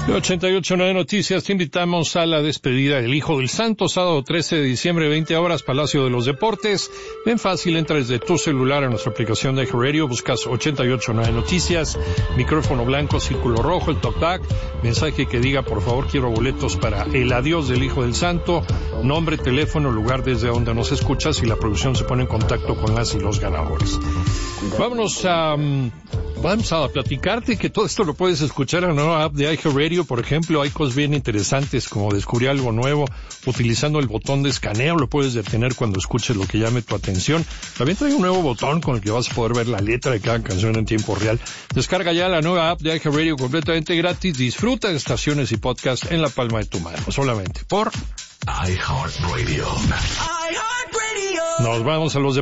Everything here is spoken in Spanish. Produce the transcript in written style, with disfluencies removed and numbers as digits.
88.9 Noticias, te invitamos a la despedida del Hijo del Santo, sábado 13 de diciembre, 20 horas, Palacio de los Deportes. Ven fácil, entra desde tu celular a nuestra aplicación de Radio, buscas 88.9 Noticias, micrófono blanco, círculo rojo, el talkback, mensaje que diga, por favor, quiero boletos para el adiós del Hijo del Santo, nombre, teléfono, lugar desde donde nos escuchas y la producción se pone en contacto con las y los ganadores. Vamos a platicarte que todo esto lo puedes escuchar en la nueva app de iHeartRadio. Por ejemplo, hay cosas bien interesantes como descubrir algo nuevo utilizando el botón de escaneo. Lo puedes detener cuando escuches lo que llame tu atención. También trae un nuevo botón con el que vas a poder ver la letra de cada canción en tiempo real. Descarga ya la nueva app de iHeartRadio completamente gratis. Disfruta de estaciones y podcasts en la palma de tu mano, solamente por iHeartRadio. Nos vamos a los